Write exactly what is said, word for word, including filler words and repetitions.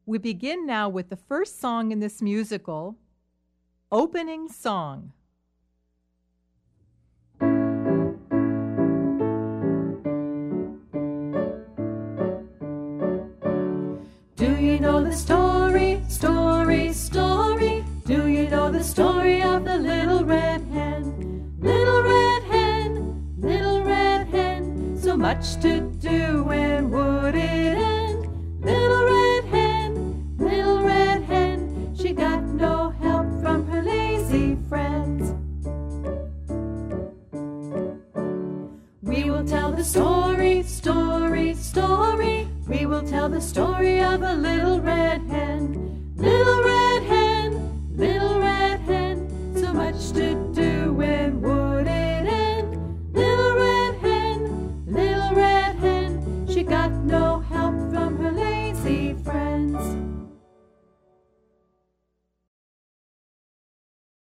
We begin now with the first song in this musical, Opening Song. Do you know the story, story, story? Do you know the story of the little red hen? Little red hen, little red hen, so much to do, when would it end? Little red hen, little red hen, she got no help from her lazy friends. We will tell the story, story, story. We will tell the story of a little red hen. Little